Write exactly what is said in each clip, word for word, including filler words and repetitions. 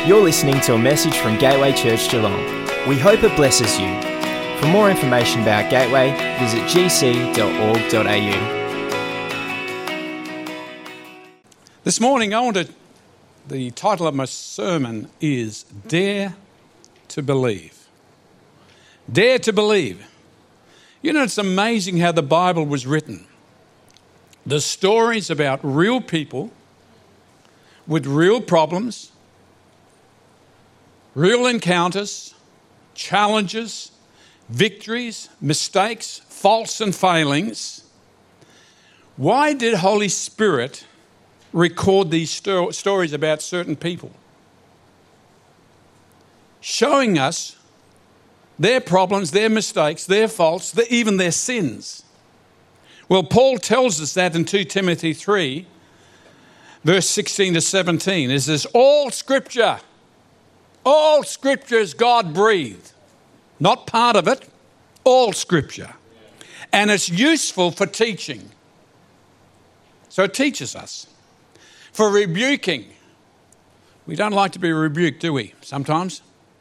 You're listening to a message from Gateway Church Geelong. We hope it blesses you. For more information about Gateway, visit g c dot org dot a u. This morning, I want to, the title of my sermon is Dare to Believe. Dare to Believe. You know, it's amazing how the Bible was written. The stories about real people with real problems, real encounters, challenges, victories, mistakes, faults and failings. Why did Holy Spirit record these sto- stories about certain people? Showing us their problems, their mistakes, their faults, their, even their sins. Well, Paul tells us that in Second Timothy three, verse sixteen to seventeen. It says, all scripture, all scripture is God-breathed. Not part of it, all scripture. And it's useful for teaching. So it teaches us. For rebuking. We don't like to be rebuked, do we? Sometimes.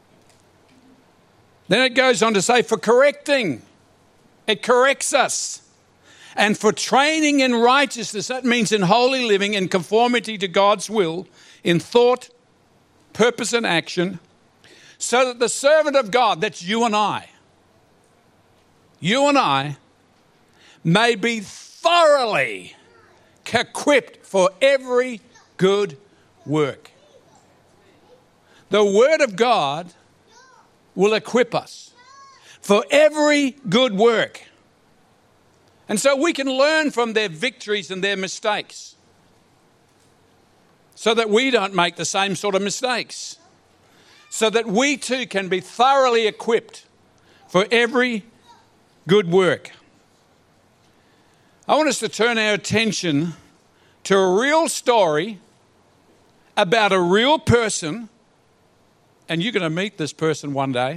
Then it goes on to say, for correcting. It corrects us. And for training in righteousness. That means in holy living, in conformity to God's will, in thought, purpose and action, so that the servant of God, that's you and I, you and I, may be thoroughly equipped for every good work. The Word of God will equip us for every good work. And so we can learn from their victories and their mistakes so that we don't make the same sort of mistakes, so that we too can be thoroughly equipped for every good work. I want us to turn our attention to a real story about a real person, and you're going to meet this person one day.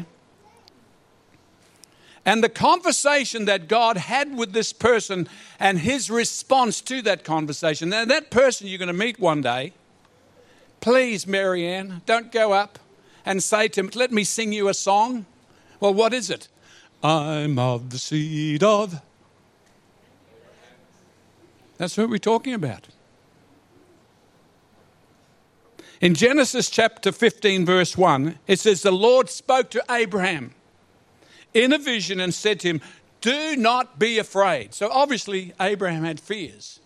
And the conversation that God had with this person and his response to that conversation. Now, that person you're going to meet one day, please, Marianne, don't go up and say to him, let me sing you a song. Well, what is it? I'm of the seed of. That's what we're talking about. In Genesis chapter fifteen, verse one, it says, the Lord spoke to Abraham in a vision and said to him, do not be afraid. So obviously Abraham had fears.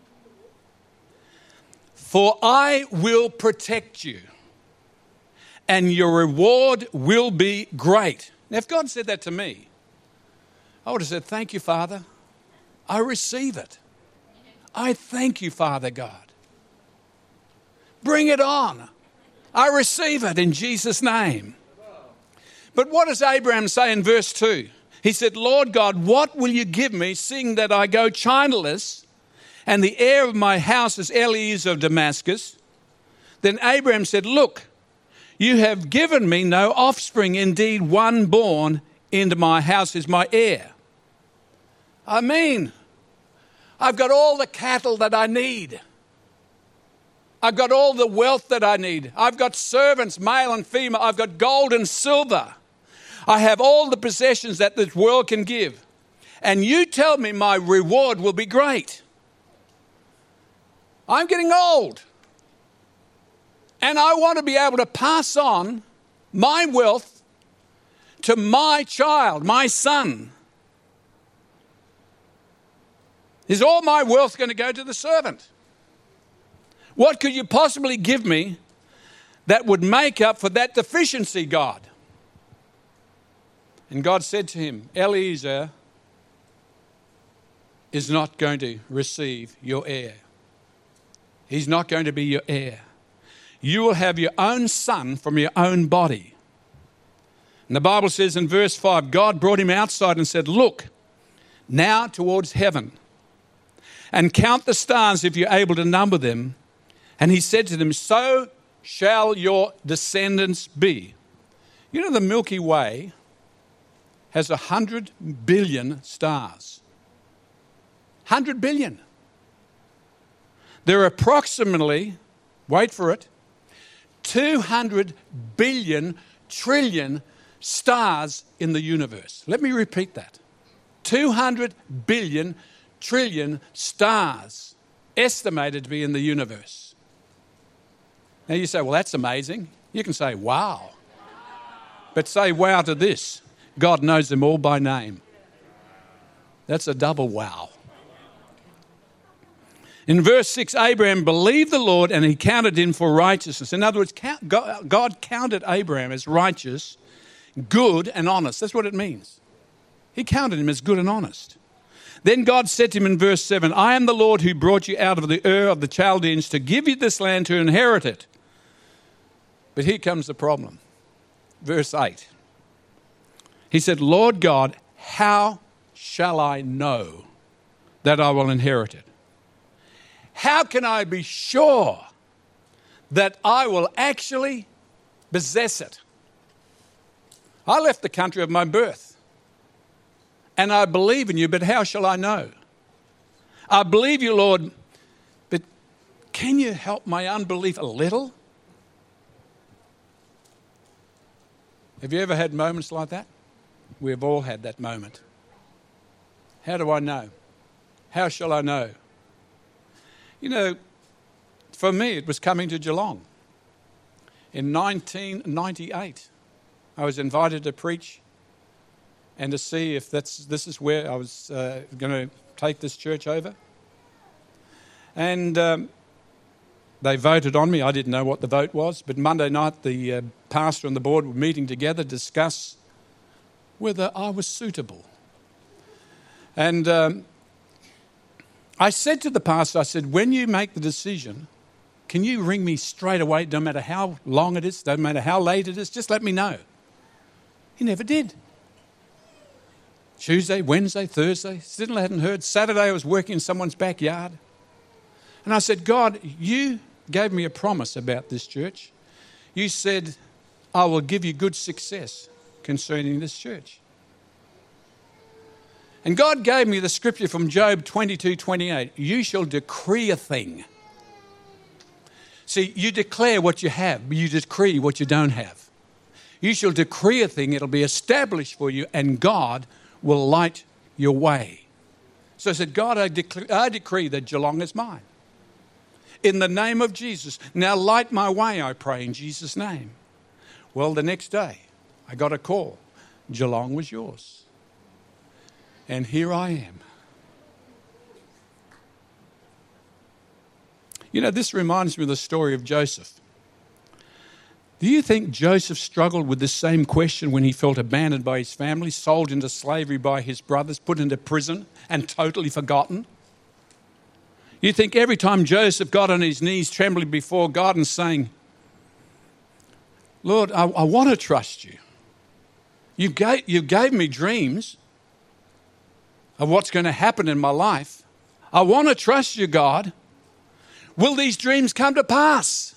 For I will protect you, and your reward will be great. Now, if God said that to me, I would have said, thank you, Father. I receive it. I thank you, Father God. Bring it on. I receive it in Jesus' name. But what does Abraham say in verse two? He said, Lord God, what will you give me, seeing that I go childless, and the heir of my house is Eliezer of Damascus? Then Abraham said, look, you have given me no offspring. Indeed, one born into my house is my heir. I mean, I've got all the cattle that I need. I've got all the wealth that I need. I've got servants, male and female. I've got gold and silver. I have all the possessions that this world can give. And you tell me my reward will be great. I'm getting old. And I want to be able to pass on my wealth to my child, my son. Is all my wealth going to go to the servant? What could you possibly give me that would make up for that deficiency, God? And God said to him, Eliezer is not going to receive your heir. He's not going to be your heir. You will have your own son from your own body. And the Bible says in verse five, God brought him outside and said, look now towards heaven and count the stars if you're able to number them. And he said to them, so shall your descendants be. You know, the Milky Way has a hundred billion stars. Hundred billion. There are approximately, wait for it, two hundred billion trillion stars in the universe. Let me repeat that. two hundred billion trillion stars estimated to be in the universe. Now you say, well, that's amazing. You can say, wow. But say wow to this. God knows them all by name. That's a double wow. In verse six, Abraham believed the Lord and he counted him for righteousness. In other words, God counted Abraham as righteous, good and honest. That's what it means. He counted him as good and honest. Then God said to him in verse seven, I am the Lord who brought you out of the Ur of the Chaldeans to give you this land to inherit it. But here comes the problem. Verse eight. He said, Lord God, how shall I know that I will inherit it? How can I be sure that I will actually possess it? I left the country of my birth and I believe in you, but how shall I know? I believe you, Lord, but can you help my unbelief a little? Have you ever had moments like that? We've all had that moment. How do I know? How shall I know? You know, for me, it was coming to Geelong. In nineteen ninety-eight, I was invited to preach and to see if that's this is where I was uh, going to take this church over. And um, they voted on me. I didn't know what the vote was, but Monday night the uh, pastor and the board were meeting together to discuss whether I was suitable. And um, I said to the pastor, I said, when you make the decision, can you ring me straight away, no matter how long it is, no matter how late it is, just let me know. He never did. Tuesday, Wednesday, Thursday, still hadn't heard. Saturday I was working in someone's backyard. And I said, God, you gave me a promise about this church. You said, I will give you good success concerning this church. And God gave me the scripture from Job twenty-two twenty-eight. You shall decree a thing. See, you declare what you have, but you decree what you don't have. You shall decree a thing, it'll be established for you, and God will light your way. So I said, God, I, dec- I decree that Geelong is mine. In the name of Jesus. Now light my way, I pray, in Jesus' name. Well, the next day, I got a call. Geelong was yours. And here I am. You know, this reminds me of the story of Joseph. Do you think Joseph struggled with this same question when he felt abandoned by his family, sold into slavery by his brothers, put into prison and totally forgotten? You think every time Joseph got on his knees trembling before God and saying, Lord, I, I want to trust you. You gave, you gave me dreams of what's going to happen in my life. I want to trust you, God. Will these dreams come to pass?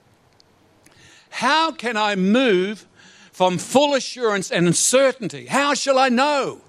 How can I move from full assurance and uncertainty? How shall I know?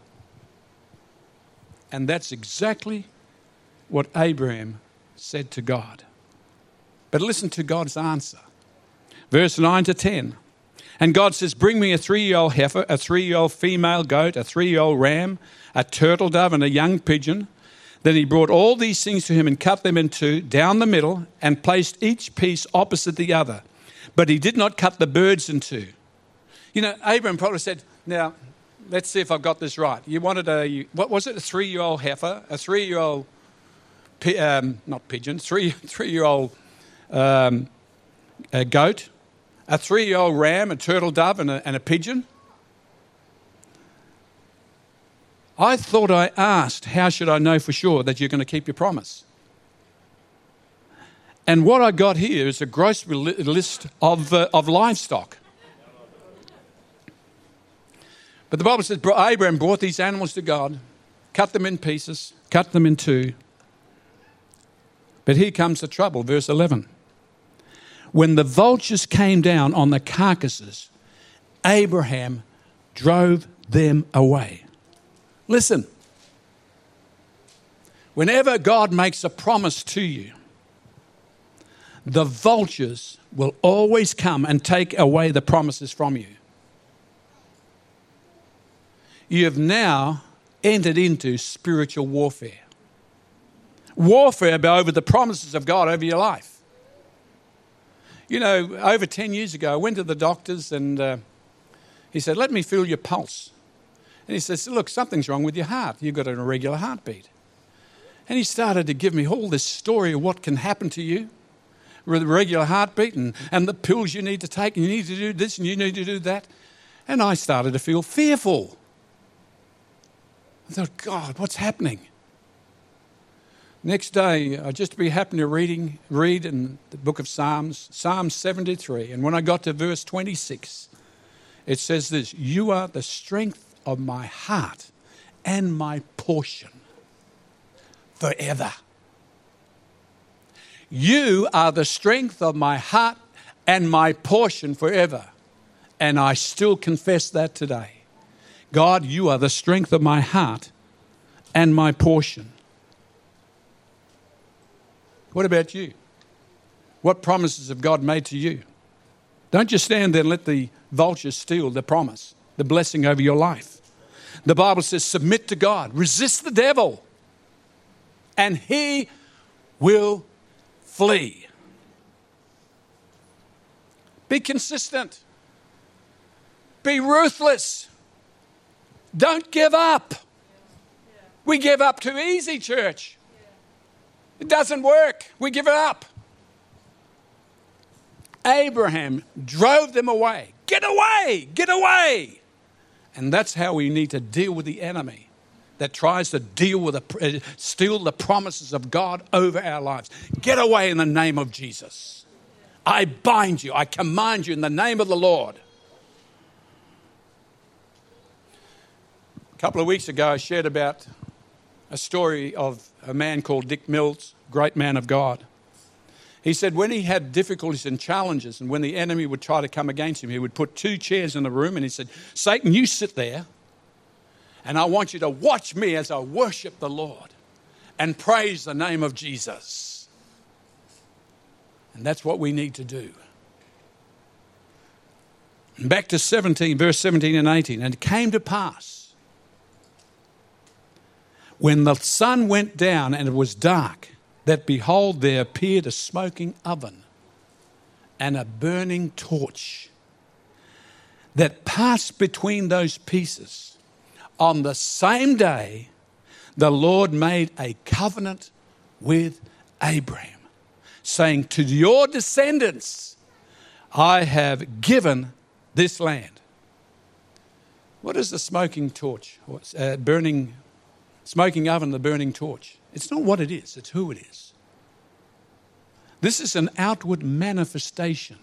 And that's exactly what Abraham said to God. But listen to God's answer. Verse nine to ten. And God says, bring me a three-year-old heifer, a three-year-old female goat, a three-year-old ram, a turtle dove and a young pigeon. Then he brought all these things to him and cut them in two down the middle and placed each piece opposite the other. But he did not cut the birds in two. You know, Abraham probably said, now, let's see if I've got this right. You wanted a, what was it, a three-year-old heifer, a three-year-old, um, not pigeon, three, three-year-old um, a goat, a three-year-old ram, a turtle dove and a, and a pigeon. I thought I asked, how should I know for sure that you're going to keep your promise? And what I got here is a gross list of, uh, of livestock. But the Bible says Abraham brought these animals to God, cut them in pieces, cut them in two. But here comes the trouble, verse eleven. When the vultures came down on the carcasses, Abraham drove them away. Listen, whenever God makes a promise to you, the vultures will always come and take away the promises from you. You have now entered into spiritual warfare. Warfare over the promises of God over your life. You know, over ten years ago, I went to the doctors and uh, he said, let me feel your pulse. And he says, look, something's wrong with your heart. You've got an irregular heartbeat. And he started to give me all this story of what can happen to you with a regular heartbeat and, and the pills you need to take, and you need to do this and you need to do that. And I started to feel fearful. I thought, God, what's happening? Next day, I just be happened to reading, read in the book of Psalms, Psalm seventy-three. And when I got to verse twenty-six, it says this, you are the strength of my heart and my portion forever. You are the strength of my heart and my portion forever. And I still confess that today. God, you are the strength of my heart and my portion. What about you? What promises have God made to you? Don't just stand there and let the vultures steal the promise, the blessing over your life. The Bible says, submit to God, resist the devil, and he will flee. Be consistent. Be ruthless. Don't give up. We give up too easy, church. It doesn't work. We give it up. Abraham drove them away. Get away! Get away! And that's how we need to deal with the enemy that tries to deal with the, uh, steal the promises of God over our lives. Get away in the name of Jesus. I bind you. I command you in the name of the Lord. A couple of weeks ago, I shared about a story of a man called Dick Mills, great man of God. He said when he had difficulties and challenges and when the enemy would try to come against him, he would put two chairs in the room and he said, Satan, you sit there and I want you to watch me as I worship the Lord and praise the name of Jesus. And that's what we need to do. And back to seventeen, verse seventeen and eighteen. And it came to pass when the sun went down and it was dark, that behold, there appeared a smoking oven and a burning torch that passed between those pieces. On the same day, the Lord made a covenant with Abraham, saying, to your descendants, I have given this land. What is the smoking torch? Uh, burning Smoking oven, the burning torch. It's not what it is, it's who it is. This is an outward manifestation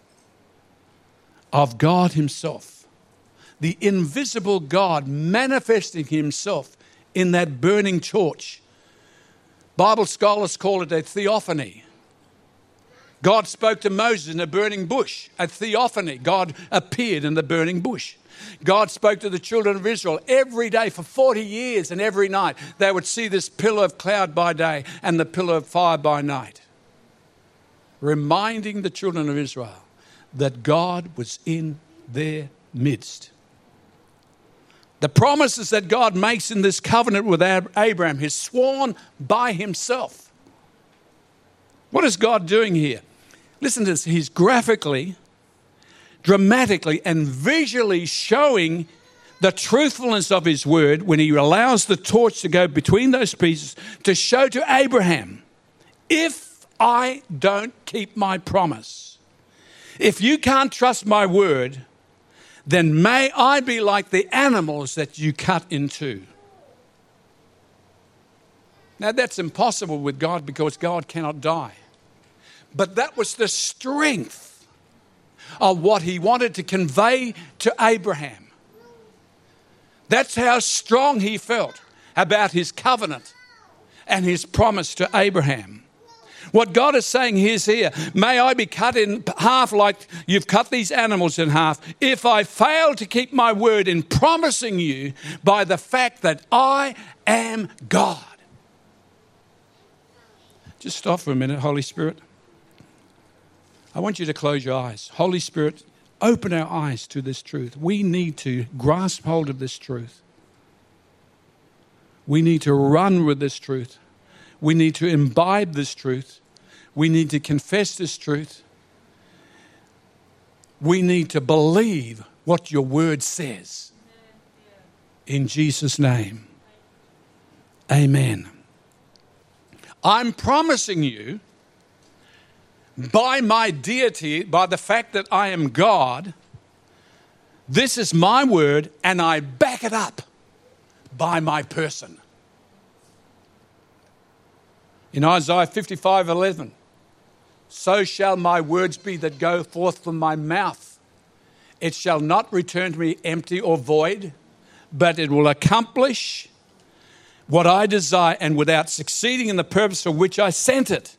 of God himself. The invisible God manifesting himself in that burning torch. Bible scholars call it a theophany. God spoke to Moses in a burning bush, a theophany. God appeared in the burning bush. God spoke to the children of Israel every day for forty years, and every night they would see this pillar of cloud by day and the pillar of fire by night, reminding the children of Israel that God was in their midst. The promises that God makes in this covenant with Abraham is sworn by himself. What is God doing here? Listen to this. He's graphically, dramatically and visually showing the truthfulness of his word when he allows the torch to go between those pieces to show to Abraham, if I don't keep my promise, if you can't trust my word, then may I be like the animals that you cut in two. Now that's impossible with God because God cannot die. But that was the strength of what he wanted to convey to Abraham. That's how strong he felt about his covenant and his promise to Abraham. What God is saying is here, may I be cut in half like you've cut these animals in half if I fail to keep my word in promising you by the fact that I am God. Just stop for a minute, Holy Spirit. I want you to close your eyes. Holy Spirit, open our eyes to this truth. We need to grasp hold of this truth. We need to run with this truth. We need to imbibe this truth. We need to confess this truth. We need to believe what your word says. In Jesus' name. Amen. I'm promising you, by my deity, by the fact that I am God, this is my word, and I back it up by my person. In Isaiah fifty-five eleven, so shall my words be that go forth from my mouth. It shall not return to me empty or void, but it will accomplish what I desire, and without succeeding in the purpose for which I sent it.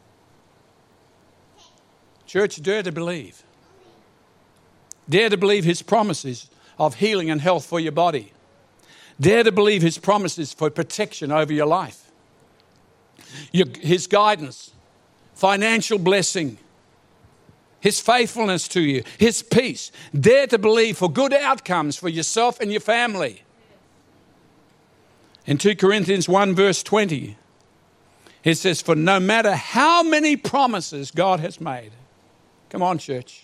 Church, dare to believe. Dare to believe his promises of healing and health for your body. Dare to believe his promises for protection over your life. Your, his guidance, financial blessing, his faithfulness to you, his peace. Dare to believe for good outcomes for yourself and your family. In two Corinthians one verse twenty, it says, for no matter how many promises God has made, come on, church,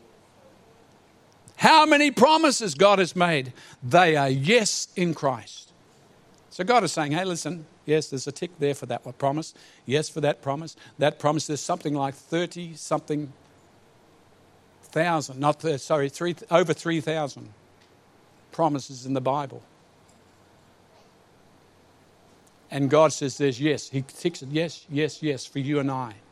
how many promises God has made, they are yes in Christ. So God is saying, hey, listen, yes, there's a tick there for that promise. Yes, for that promise. That promise, there's something like thirty-something thousand, not, sorry, three, over three thousand promises in the Bible. And God says there's yes. He ticks it, yes, yes, yes, for you and I.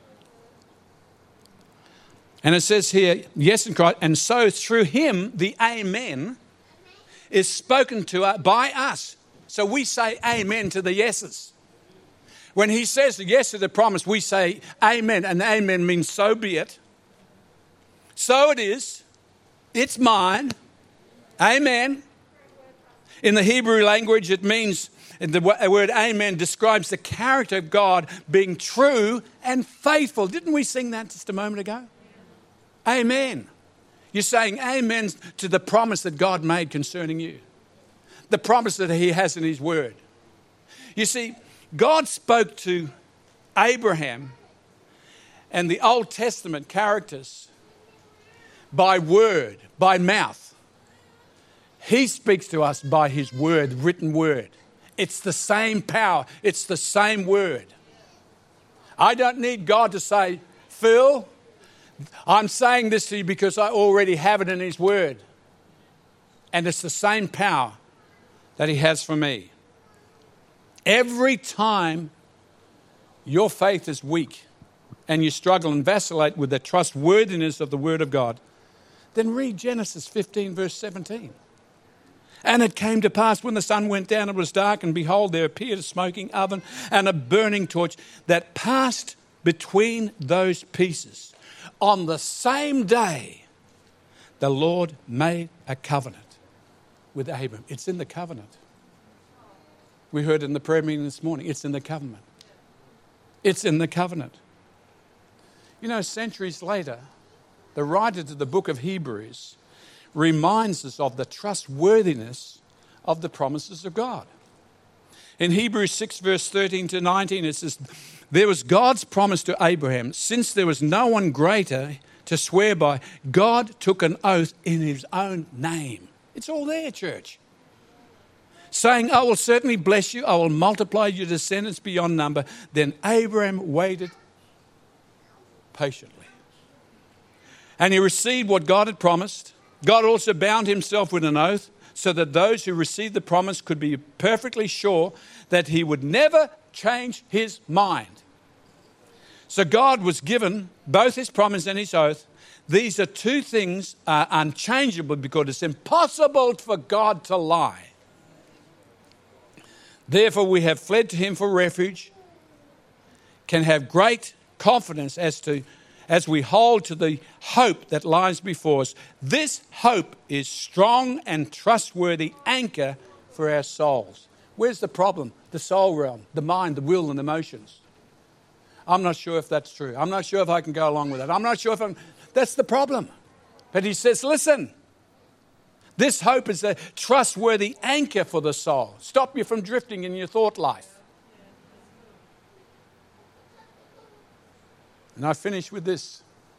And it says here, yes in Christ, and so through him, the amen is spoken to us by us. So we say amen to the yeses. When he says yes to the promise, we say amen, and amen means so be it. So it is. It's mine. Amen. In the Hebrew language, it means, the word amen describes the character of God being true and faithful. Didn't we sing that just a moment ago? Amen. You're saying amen to the promise that God made concerning you. The promise that he has in his word. You see, God spoke to Abraham and the Old Testament characters by word, by mouth. He speaks to us by his word, written word. It's the same power. It's the same word. I don't need God to say, Phil, I'm saying this to you because I already have it in his word. And it's the same power that he has for me. Every time your faith is weak and you struggle and vacillate with the trustworthiness of the word of God, then read Genesis fifteen verse seventeen. And it came to pass when the sun went down, it was dark, and behold, there appeared a smoking oven and a burning torch that passed between those pieces. On the same day, the Lord made a covenant with Abram. It's in the covenant. We heard in the prayer meeting this morning, it's in the covenant. It's in the covenant. You know, centuries later, the writer to the book of Hebrews reminds us of the trustworthiness of the promises of God. In Hebrews six verse thirteen to nineteen, it says, there was God's promise to Abraham. Since there was no one greater to swear by, God took an oath in his own name. It's all there, church. Saying, I will certainly bless you. I will multiply your descendants beyond number. Then Abraham waited patiently. And he received what God had promised. God also bound himself with an oath so that those who received the promise could be perfectly sure that he would never change his mind. So God was given both his promise and his oath. These are two things are unchangeable because it's impossible for God to lie. Therefore, we have fled to him for refuge, can have great confidence as to as we hold to the hope that lies before us. This hope is strong and trustworthy anchor for our souls. Where's the problem? The soul realm, the mind, the will and emotions. I'm not sure if that's true. I'm not sure if I can go along with it. I'm not sure if I'm... That's the problem. But he says, listen, this hope is a trustworthy anchor for the soul. Stop you from drifting in your thought life. And I finish with this.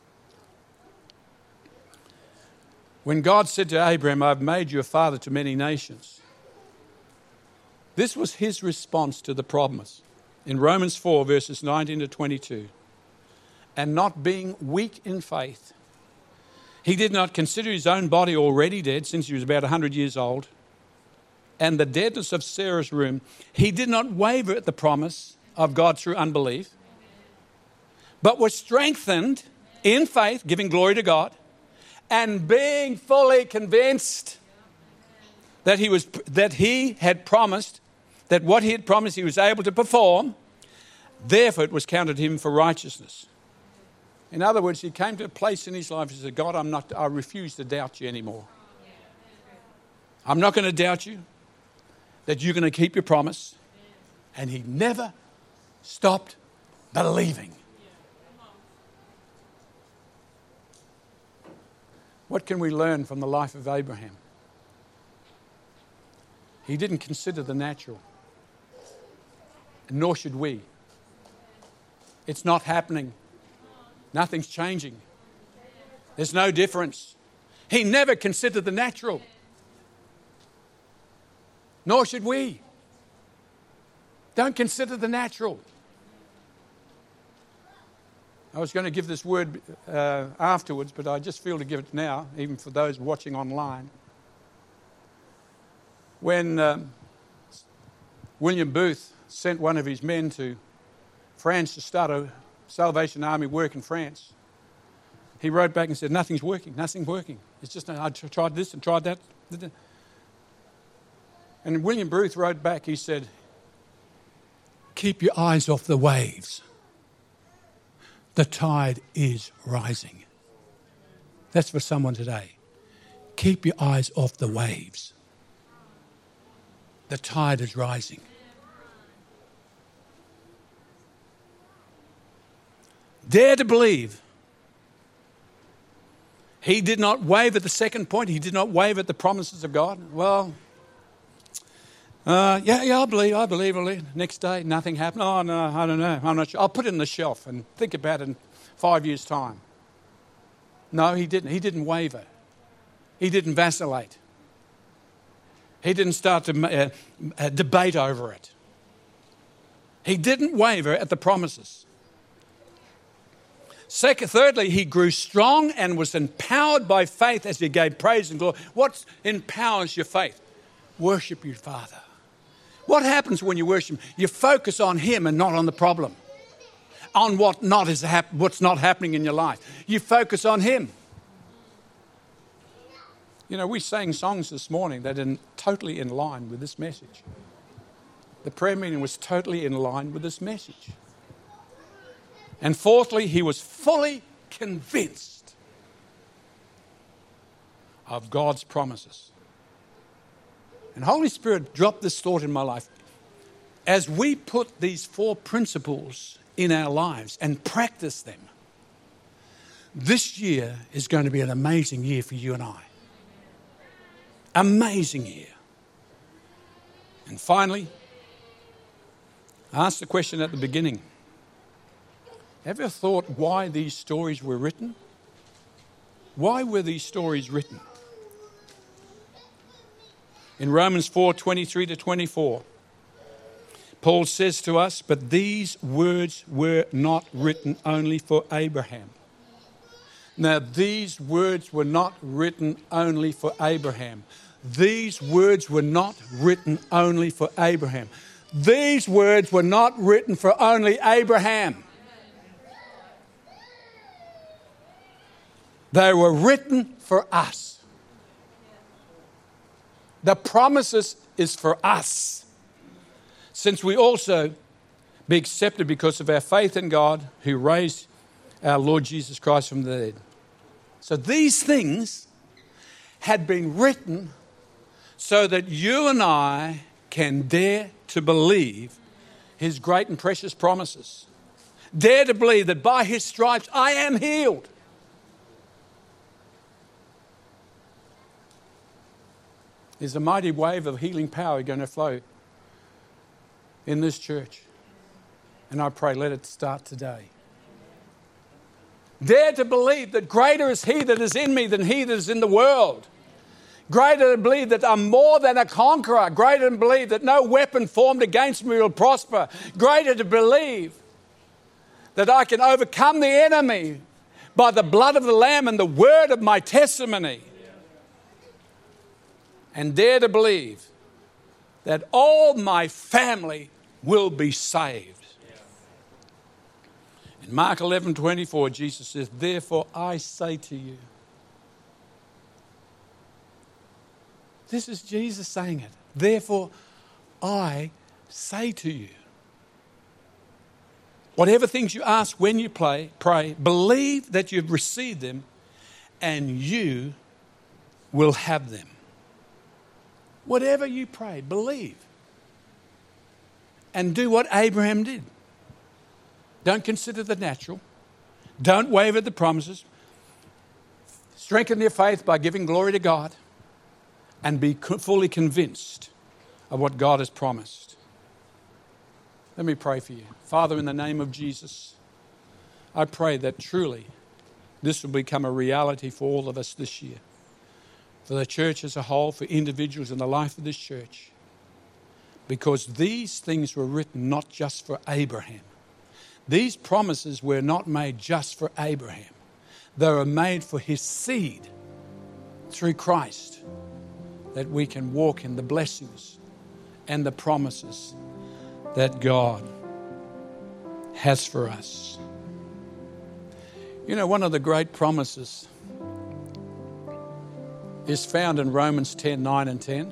When God said to Abraham, I've made you a father to many nations, this was his response to the promise. In Romans four, verses nineteen to twenty-two, and not being weak in faith, he did not consider his own body already dead, since he was about one hundred years old, and the deadness of Sarah's womb. He did not waver at the promise of God through unbelief, but was strengthened in faith, giving glory to God, and being fully convinced that he was that he had promised, that what he had promised he was able to perform, therefore it was counted him for righteousness. In other words, he came to a place in his life and said, God, I'm not, I refuse to doubt you anymore. I'm not going to doubt you that you're going to keep your promise. And he never stopped believing. What can we learn from the life of Abraham? He didn't consider the natural, nor should we. It's not happening. Nothing's changing. There's no difference. He never considered the natural, nor should we. Don't consider the natural. I was going to give this word uh, afterwards, but I just feel to give it now, even for those watching online. When um, William Booth sent one of his men to France to start a Salvation Army work in France, he wrote back and said, nothing's working, nothing's working. It's just, I tried this and tried that. And William Booth wrote back, he said, keep your eyes off the waves. The tide is rising. That's for someone today. Keep your eyes off the waves. The tide is rising. Dare to believe. He did not waver at the second point. He did not waver at the promises of God. Well, uh, yeah, yeah, I believe, I believe, I believe. Next day, nothing happened. Oh, no, I don't know. I'm not sure. I'll put it in the shelf and think about it in five years' time. No, he didn't. He didn't waver. He didn't vacillate. He didn't start to uh, uh, debate over it. He didn't waver at the promises. Second, thirdly, he grew strong and was empowered by faith as he gave praise and glory. What empowers your faith? Worship your Father. What happens when you worship him? You focus on him and not on the problem, on what not is hap- what's not happening in your life. You focus on him. You know, we sang songs this morning that are totally in line with this message. The prayer meeting was totally in line with this message. And fourthly, he was fully convinced of God's promises. And Holy Spirit dropped this thought in my life. As we put these four principles in our lives and practice them, this year is going to be an amazing year for you and I. Amazing year. And finally, I asked the question at the beginning. Ever thought why these stories were written? Why were these stories written? In Romans four, twenty-three to twenty-four, Paul says to us, but these words were not written only for Abraham. Now, these words were not written only for Abraham. These words were not written only for Abraham. These words were not written for only Abraham. They were written for us. The promises is for us, since we also be accepted because of our faith in God who raised our Lord Jesus Christ from the dead. So these things had been written so that you and I can dare to believe his great and precious promises. Dare to believe that by his stripes I am healed. There's a mighty wave of healing power going to flow in this church. And I pray, let it start today. Dare to believe that greater is he that is in me than he that is in the world. Greater to believe that I'm more than a conqueror. Greater to believe that no weapon formed against me will prosper. Greater to believe that I can overcome the enemy by the blood of the Lamb and the word of my testimony. And dare to believe that all my family will be saved. In Mark eleven twenty-four, Jesus says, therefore I say to you. This is Jesus saying it. Therefore I say to you. Whatever things you ask when you pray, pray, believe that you've received them and you will have them. Whatever you pray, believe. And do what Abraham did. Don't consider the natural. Don't waver the promises. Strengthen your faith by giving glory to God. And be fully convinced of what God has promised. Let me pray for you. Father, in the name of Jesus, I pray that truly this will become a reality for all of us this year. For the church as a whole, for individuals in the life of this church. Because these things were written not just for Abraham. These promises were not made just for Abraham. They were made for his seed through Christ, that we can walk in the blessings and the promises that God has for us. You know, one of the great promises is found in Romans ten, nine and ten.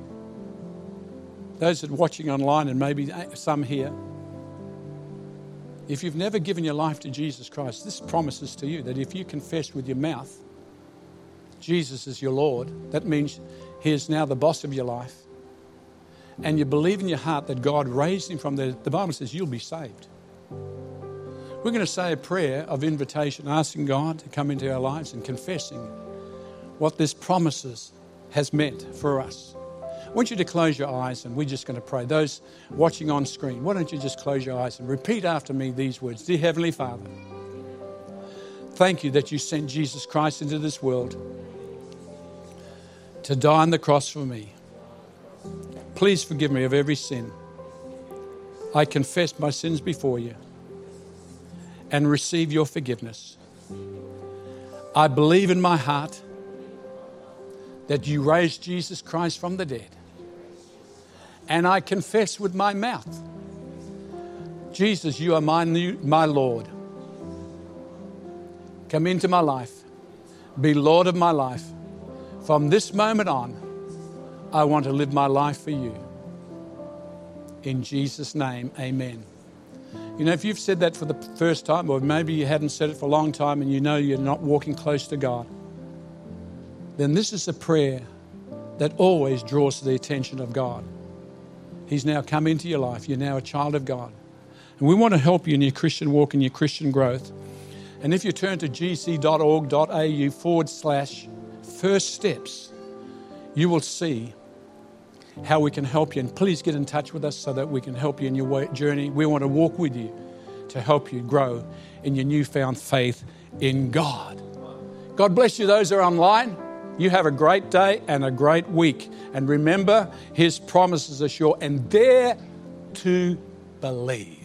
Those that are watching online, and maybe some here, if you've never given your life to Jesus Christ, this promises to you that if you confess with your mouth Jesus is your Lord, that means he is now the boss of your life, and you believe in your heart that God raised him from the, the Bible says you'll be saved. We're going to say a prayer of invitation, asking God to come into our lives and confessing what this promises has meant for us. I want you to close your eyes, and we're just going to pray. Those watching on screen, why don't you just close your eyes and repeat after me these words. Dear Heavenly Father, thank you that you sent Jesus Christ into this world to die on the cross for me. Please forgive me of every sin. I confess my sins before you and receive your forgiveness. I believe in my heart that you raised Jesus Christ from the dead. And I confess with my mouth, Jesus, you are my, new, my Lord. Come into my life. Be Lord of my life. From this moment on, I want to live my life for you. In Jesus' name, amen. You know, if you've said that for the first time, or maybe you hadn't said it for a long time and you know you're not walking close to God, then this is a prayer that always draws the attention of God. He's now come into your life. You're now a child of God. And we want to help you in your Christian walk and your Christian growth. And if you turn to gc.org.au forward slash first steps, you will see how we can help you. And please get in touch with us so that we can help you in your journey. We want to walk with you to help you grow in your newfound faith in God. God bless you, those who are online. You have a great day and a great week. And remember, his promises are sure, and dare to believe.